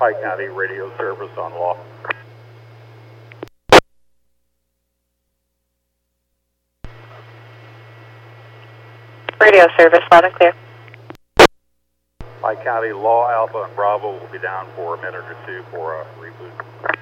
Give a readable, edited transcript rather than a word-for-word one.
Pike County radio service on Law. Radio service, loud and clear. Pike County Law Alpha and Bravo will be down for a minute or two for a reboot.